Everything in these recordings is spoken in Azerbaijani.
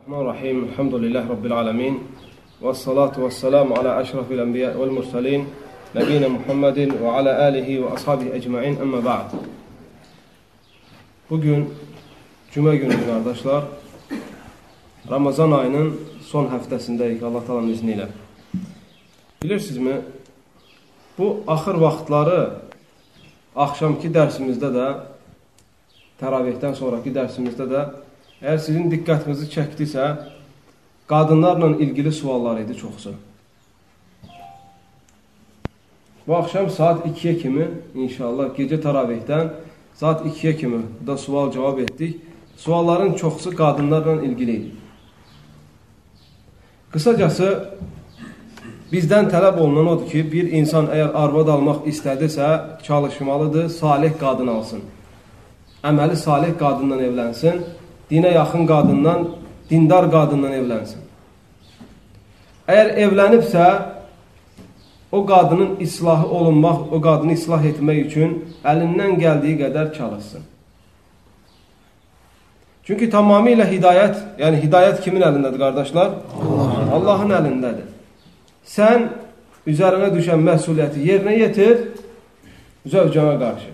Bismillahirrahmanirrahim. Elhamdülillahi Rabbil alemin. Vessalatu vesselamu ala eşrafil enbiya vel mursalin. Nebine Muhammedin ve ala alihi ve ashabihi ecmain. Amma ba'd. Bugün Cuma günü kardeşler. Ramazan ayının son həftəsindəyik Allah Taala'nın izniyle. Bilirsinizmi? Bu axır vaxtları axşamki dərsimizdə də, təravihdən sonraki dərsimizdə də eğer sizin dikkatinizi çəkdisə, qadınlarla ilgili suallar idi çoxsu. Bu akşam saat 2'ye kimi inşallah gece təravihdən saat 2'ye kimi da sual cevap etdik. Sualların çoxsu qadınlarla ilgili idi. Qısacası bizdən tələb olunan odur ki, bir insan eğer arvad almaq istədirsə, çalışmalıdır, salih qadın alsın. Əməli salih qadından evlənsin. Dine yaxın qadından, dindar qadından evlənsin. Eğer evlənibsə, o qadının islahı olunmaq, o qadını islah etmək üçün əlindən gəldiyi qədər çalışsın. Çünki tamamilə hidayət, yəni hidayət kimin əlindədir qardaşlar? Allahın əlindədir. Sən üzərinə düşən məsuliyyəti yerinə yetir, zövcana qarşı.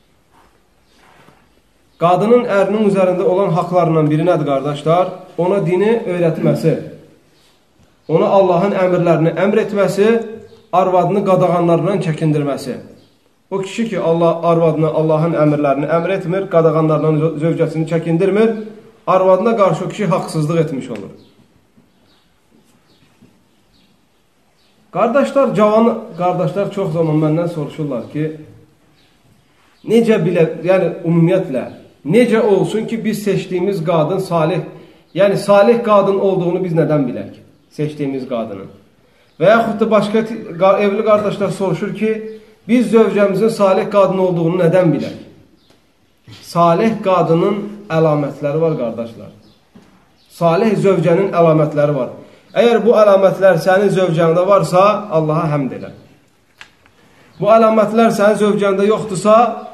Qadının ərinin üzərində olan haqlarından biri nədir qardaşlar? Ona dini öyrətməsi, ona Allahın əmrlərini əmr etməsi, arvadını qadağanlarından çəkindirməsi. O kişi ki, arvadına Allahın əmrlərini əmr etmir, qadağanlarından zövcəsini çəkindirmir, arvadına qarşı o kişi haqsızlıq etmiş olur. Qardaşlar çox zaman məndən soruşurlar ki, necə bilə, yəni ümumiyyətlə, necə olsun ki biz seçdiyimiz qadın salih, yəni salih qadın olduğunu biz nədən bilək? Seçdiyimiz qadının. Və yaxud da başqa evli qardaşlar soruşur ki, biz zövcəmizin salih qadın olduğunu nədən bilək? Salih qadının əlamətləri var qardaşlar. Salih zövcənin əlamətləri var. Əgər bu əlamətlər sənin zövcəndə varsa, Allaha həmd elə. Bu əlamətlər sənin zövcəndə yoxdursa,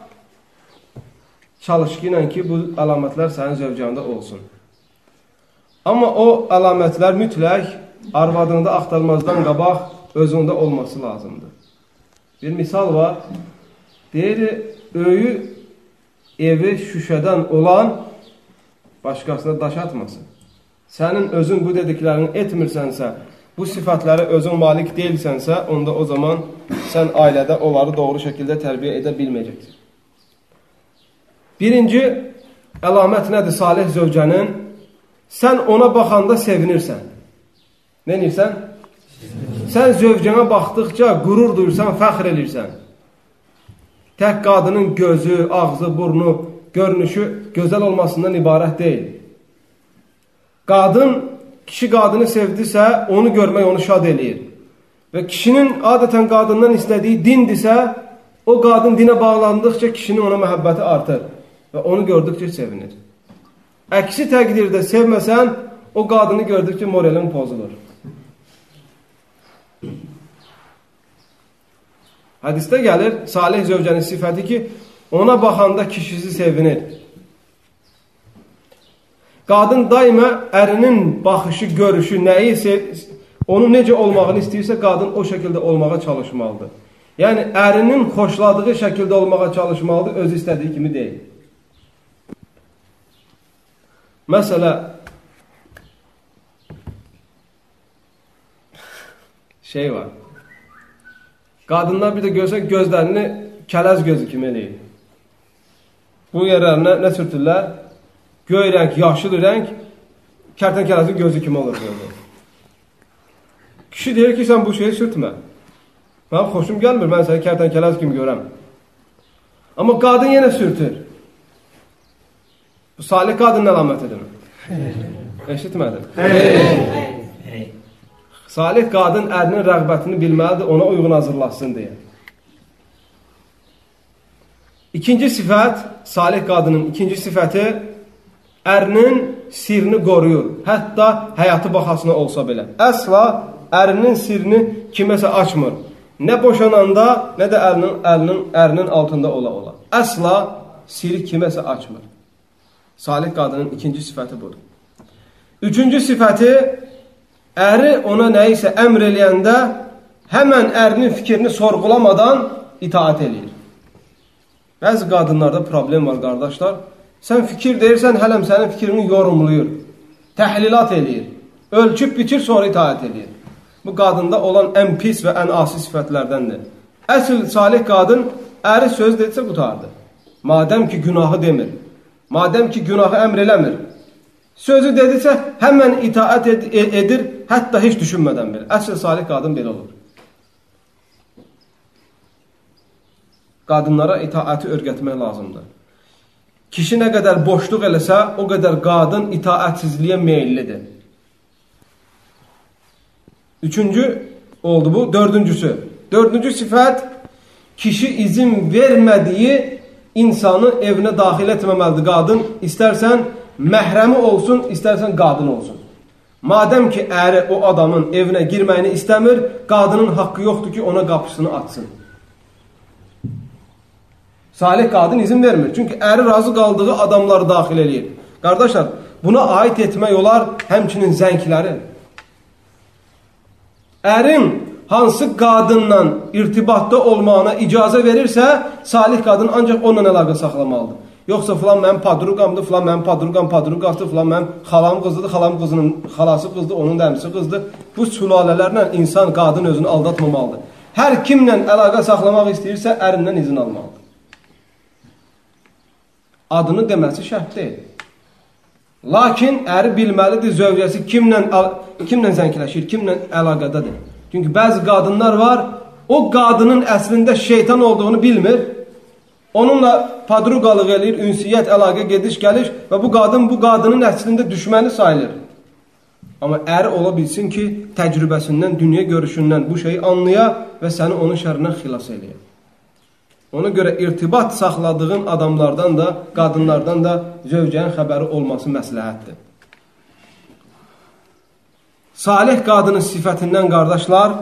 çalış ki, bu əlamətlər sənin zövcəndə olsun. Amma o əlamətlər mütləq arvadında axtarmazdan qabaq özündə olması lazımdır. Bir misal var. Deyir, öyü evi şüşədən olan başqasına daş atmasın. Sənin özün bu dediklərini etmirsənsə, bu sifətləri özün malik deyilsənsə, onda o zaman sən ailədə onları doğru şəkildə tərbiyə edə bilməyəcəksin. Birinci əlamət nədir salih zövcənin? Sən ona baxanda sevinirsən. Nə edirsən? Sən zövcənə baxdıqca qürur duyursan, fəxr edirsən. Tək qadının gözü, ağzı, burnu, görünüşü gözəl olmasından ibarət deyil. Kişi qadını sevdisə, onu görmək onu şad eləyir. Və kişinin adətən qadından istədiyi dindirsə, o qadın dinə bağlandıqca kişinin ona məhəbbəti artır. Və onu gördükcə sevinir. Əksi təqdirdə sevməsən, o qadını gördükcə moralin pozulur. Hədisdə gəlir, salih zövcənin sifəti ki, ona baxanda kişisi sevinir. Qadın daima ərinin baxışı, görüşü, nəyi, onu necə olmağını istəyirsə, qadın o şəkildə olmağa çalışmalıdır. Yəni, ərinin xoşladığı şəkildə olmağa çalışmalıdır, özü istədiyi kimi deyil. Məsələ, var. Qadınlar bir də görsən, gözlərini kələz gözü kimi eləyir. Bu yerlərinə nə sürtürlər? Göy rəng, yaşıl rəng, kərtənkəlazın gözü kimi olur. Kişi deyir ki, sən bu şeyi sürtmə. Mənim xoşum gəlmir, mən səni kərtənkəlaz kimi görəm. Amma qadın yenə sürtür. Bu salih qadının əlamətidir. Eşitmədim. Salih qadın ərinin rəğbətini bilməlidir, ona uyğun hazırlasın deyə. İkinci sifət, salih qadının ikinci sifəti, ərinin sirrini qoruyur. Hətta həyatı baxasına olsa belə. Əsla ərinin sirrini kiməsə açmır. Nə boşananda, nə də ərinin altında ola. Əsla siri kiməsə açmır. Salih qadının ikinci sifəti budur. Üçüncü sifəti, əri ona nəyisə əmr eləyəndə həmən ərinin fikrini sorğulamadan itaat eləyir. Bəzi qadınlarda problem var, qardaşlar. Sən fikir deyirsən, hələm sənin fikrini yorumluyur, təhlilat eləyir, ölçüb biçir, sonra itaat eləyir. Bu qadında olan ən pis və ən asi sifətlərdəndir. Əsl salih qadın əri söz dedirsə qutardı. Madəm ki günahı demir, madəm ki günahı əmr eləmir, sözü dedirsə həmən itaat edir, hətta heç düşünmədən belə. Əsl salih qadın belə olur. Qadınlara itaati öyrətmək lazımdır. Kişi nə qədər boşluq eləsə, o qədər qadın itaatsizliyə meyillidir. Üçüncü oldu bu. Dördüncü sifət, kişi izin vermədiyi insanı evinə daxil etməməlidir. Qadın istərsən məhrəmi olsun, istərsən qadın olsun. Madəm ki əri o adamın evinə girməyini istəmir, qadının haqqı yoxdur ki ona qapısını açsın. Salih qadın izin vermir. Çünki əri razı qaldığı adamları daxil eləyir. Qardaşlar, buna aid etmək olar həmçinin zəngləri. Ərin hansı qadınla irtibatda olmağına icazə verirsə, salih qadın ancaq onunla əlaqə saxlamalıdır. Yoxsa filan mənim padruqamdır, filan mənim padruqasıdır, filan mənim xalam qızıdır, xalam qızının xalası qızdır, onun da əmisi qızdır. Bu sülalələrlə insan qadın özünü aldatmamalıdır. Hər kimlə əlaqə saxlamaq istəyirsə, ərindən izin almalıdır. Adını deməsi şərt deyil. Lakin əri bilməlidir zövcəsi kimlə zəngləşir, kimlə əlaqədadır. Çünki bəzi qadınlar var, o qadının əslində şeytan olduğunu bilmir. Onunla padruqalıq eləyir, ünsiyyət, əlaqə, gediş, gəliş və bu qadının əslində düşməni sayılır. Amma əri ola bilsin ki, təcrübəsindən, dünya görüşündən bu şeyi anlaya və səni onun şərindən xilas eləyir. Ona görə irtibat saxladığın adamlardan da, qadınlardan da zövcənin xəbəri olması məsləhətdir. Salih qadının sifətindən, qardaşlar,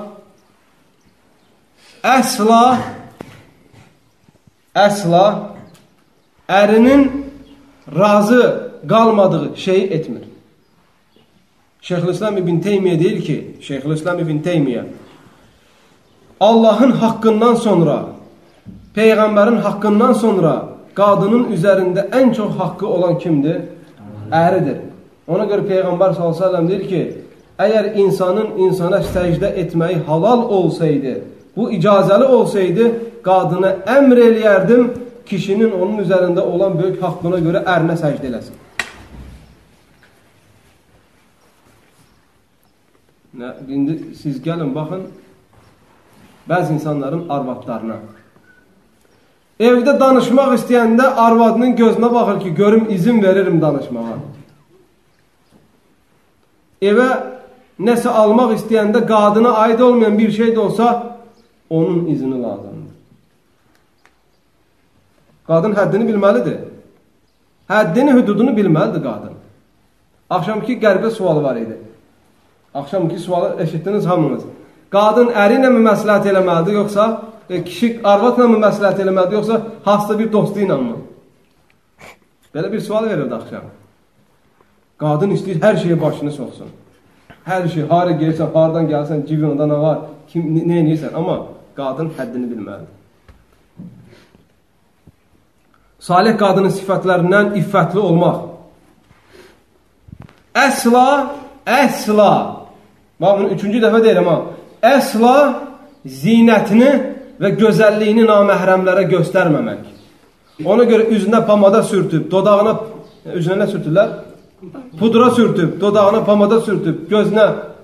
əsla ərinin razı qalmadığı şeyi etmir. Şeyxülislam İbn Teymiyyə deyir ki, Şeyxülislam İbn Teymiyyə Allahın haqqından sonra, Peyğəmbərin haqqından sonra qadının üzərində ən çox haqqı olan kimdir? Əridir. Ona görə Peyğəmbər s.ə.v deyir ki, əgər insanın insana səcdə etməyi halal olsaydı, bu icazəli olsaydı, qadına əmr eləyərdim, kişinin onun üzərində olan böyük haqqına görə ərinə səcdə eləsin. İndi siz gəlin, baxın, bəzi insanların arvadlarına. Evdə danışmaq istəyəndə arvadının gözünə baxır ki, görüm izin veririm danışmağa. Evə nəsə almaq istəyəndə qadına aid olmayan bir şey də olsa, onun izni lazımdır. Qadın həddini bilməlidir. Həddini, hüdudunu bilməlidir qadın. Axşamki qəribə sualı var idi. Axşamki sualı eşitdiniz hamınız. Qadın əri ilə mi məsləhət eləməlidir, yoxsa kişi arvadla mı məsləhət eləməlidir, yoxsa hasta bir dostu ilə mi? Belə bir sual verirdi axşam. Qadın istəyir, hər şeyə başını soxsun. Hər şey, hara gelirsən, haradan gəlsən, cibinada nə var, nə edirsən, amma qadın həddini bilməlidir. Salih qadının sifətlərindən iffətli olmaq. Əsla, bunu üçüncü dəfə deyirəm ha, əsla zinətini və gözəlliyini naməhrəmlərə göstərməmək. Ona görə üzünə pamada sürtüb, dodağına, üzünə nə sürtürlər? Pudra sürtüb, dodağına pamada sürtüb, gözünə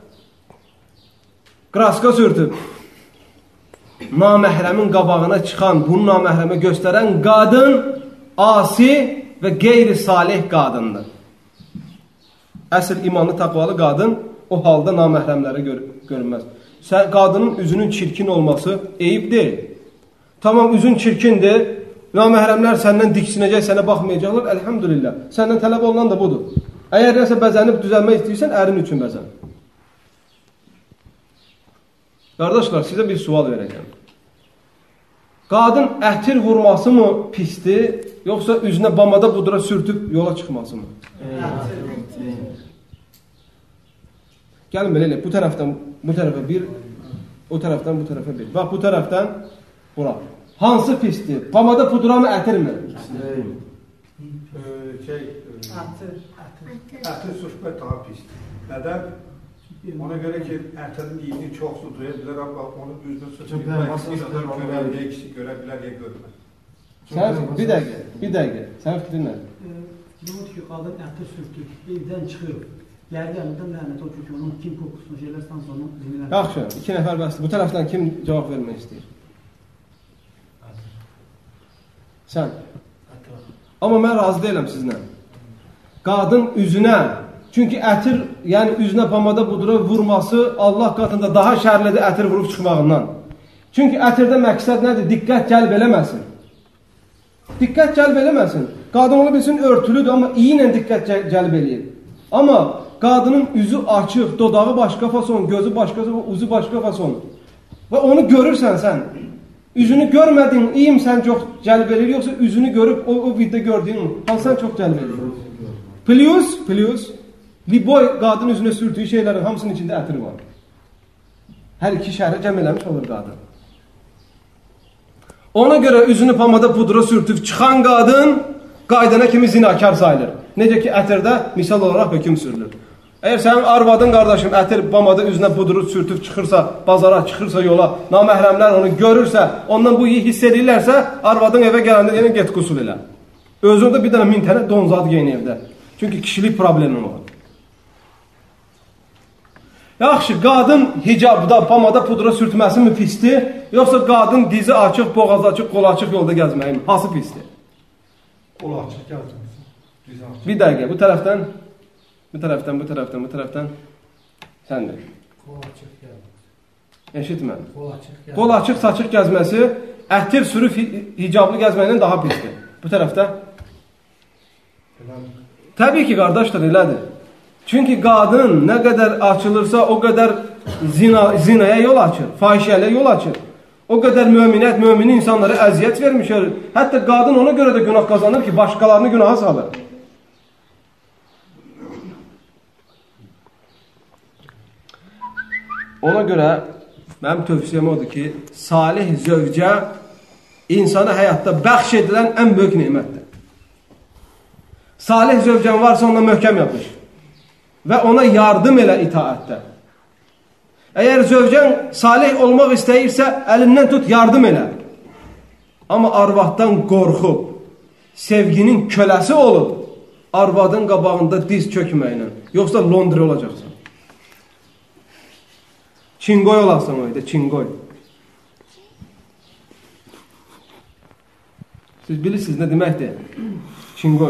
kraska sürtüb. Naməhrəmin qabağına çıxan, bunu naməhrəmə göstərən qadın asi və qeyri-salih qadındır. Əsl imanlı, taqvalı qadın o halda naməhrəmlərə görünməz. Qadının üzünün çirkin olması eyib deyil. Tamam, üzün çirkindir, naməhrəmlər səndən diksinəcək, sənə baxmayacaqlar, əlhamdülillah. Səndən tələb olunan da budur. Əgər nəsə bəzənib düzəlmək istəyirsən, ərin üçün bəzən. Qardaşlar, sizə bir sual verəcəm. Qadın ətir vurması mı pisdir, yoxsa üzünə bamada pudra sürtüb yola çıxması mı? Gəlin belə eləyək. Bu tərəfdən bu tərəfə bir, o tərəfdən bu tərəfə bir. Bax, bu tərəfdən bura. Hansı pisdir? Pomada pudra mı, ətir mi? Ətir sürtmək daha pisdir. Nədən? Ona görə ki, ətirin iyini çox su duya bilər, amma onun üzünü sürtmək görə bilər, ya görmür. Bir dəqiqə. Sənin fikrin nədir? Fikrim ki, qadın ətir sürtür, evdən çıxır. Gəldi əlindən lənət o ki, onun kim kokusunu şeylərsən sonra zinələr. Yaxşı, 2 nəfər bəsdir. Bu tərəfdən kim cavab vermək istəyir? Sən. Amma mən razı deyiləm sizlə. Qadın üzünə, çünki ətir, yəni üzünə pomada pudra vurması Allah qatında daha şərlidir ətir vurub çıxmağından. Çünki ətirdə məqsəd nədir? Diqqət cəlb eləməsin. Diqqət cəlb eləməsin. Qadın ola bilsin örtülüdür, amma iyi ilə diqqət cəlb eləyir. Amma qadının üzü açıq, dodağı başqa fason, gözü başqa fason, uzu başqa fason. Və onu görürsən sən. Üzünü görmədin, iyim sən çox cəlb edir, yoxsa üzünü görüb o videoda gördüyün hansı çox cəlb edir? Plus, liboy qadın üzünə sürtüyü şeylərin hamısının içində ətir var. Hər iki şəhərə cəm eləmiş olur qadın. Ona görə üzünü pomada pudra sürtüb çıxan qadın qaydana kimi zinakar sayılır. Necə ki, ətirdə misal olaraq hökm sürülür. Əgər sənin arvadın, qardaşım, ətir pomada üzünə pudru sürtüb çıxırsa, bazara çıxırsa yola, naməhrəmlər onu görürsə, ondan bu iyi hiss edirlərsə, arvadın evə gələndə yenə get qusul elə. Özündə bir dənə 1000 tənə donzad geyin evdə. Çünki kişilik problemim var. Yaxşı, qadın hicabda, pomada pudra sürtməsi mi pisdir? Yoxsa qadın dizi açıq, boğaz açıq, qol açıq yolda gəzməyi mi? Hası pisdir? Qol açıq gəzməsi. Bir dəqiqə, bu tərəfdən, bu tərəfdən. Səndir. Qol açıq gəzməsi. Eşitmə. Qol açıq, saçıq gəzməsi, ətir sürüb hicablı gəzməklə daha pisdir. Bu tərəfdə? Təbii ki, qardaşlar, elədir. Çünki qadın nə qədər açılırsa, o qədər zinaya yol açır, fahişəliyə yol açır. O qədər möminət, mömin insanlara əziyyət vermiş. Hətta qadın ona görə də günah qazanır ki, başqalarını günaha salır. Ona görə mənim tövsiyəm odur ki, salih zövcə insana həyatda bəxş edilən ən böyük nemətdir. Salih zövcən varsa onunla möhkəm yapış. Və ona yardım elə itaətdə. Əgər zövcən salih olmaq istəyirsə, əlindən tut, yardım elə. Amma arvaddan qorxub, sevginin köləsi olub, arvadın qabağında diz çökməklə, yoxsa Londra olacaqsan. Çingoy olarsan o idi, çingoy. Siz bilirsiniz nə deməkdir? Çingoy.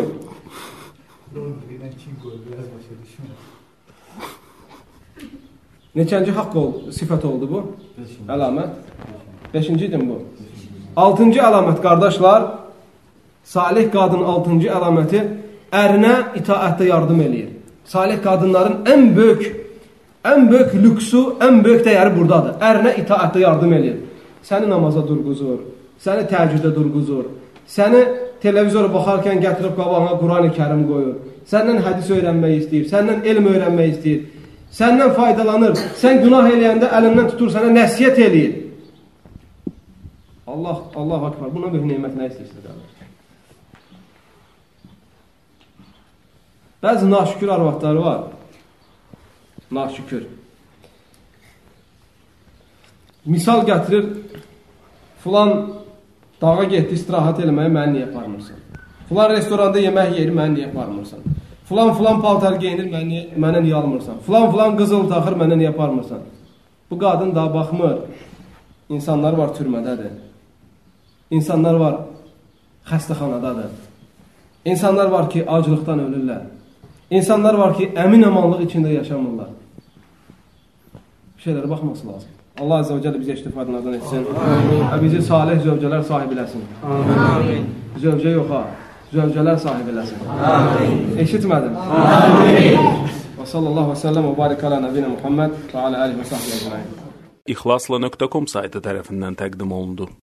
Neçənci haqq oldu, sifət oldu bu? Əlamət. 5-ci idi bu. 6-cı əlamət, qardaşlar, salih qadın 6-cı əlaməti ərinə itaətdə yardım eləyir. Salih qadınların ən böyük lüksu, ən böyük dəyəri buradadır. Ərinə itaətdə yardım eləyir. Səni namaza durğuzur, səni təheccüdə durğuzur, səni televizora baxarkən gətirib qabağına Quran-ı Kərim qoyur, səndən hədis öyrənmək istəyir, səndən elm öyrənmək istəyir, səndən faydalanır, sən günah eləyəndə əlindən tutur, sənə nəsiyyət eləyir. Allah akbar, buna böyük neymət nə istəyirsə? Bəzi naşükür arvadları var. Naşükür. Misal gətirir, filan dağa getdi istirahət eləməyə, məni niyə aparmırsan? Filan restoranda yemək yeri, məni niyə aparmırsan? Filan paltar geyinir, mənə niyə almırsan? Filan qızıl taxır, mənə niyə aparmırsan? Bu qadın daha baxmır. İnsanlar var türmədədir. İnsanlar var xəstəxanadadır. İnsanlar var ki, acılıqdan ölürlər. İnsanlar var ki, əmin-əmanlıq içində yaşamırlar. Şeylərə baxması lazım. Allah Azze və Cəllə bizə iştifadlardan etsin. Və bizi salih zövcələr sahib eləsin. Amin. Zövcə yox ha, zövcələr sahib eləsin. Amin. Eşitmədim. Amin. Və sallallahu və səlləm və barik alə nəbinə Muhammed və alə əlihi və sahbihi əcmaîn. İxlasla.com saytı tərəfindən təqdim olundu.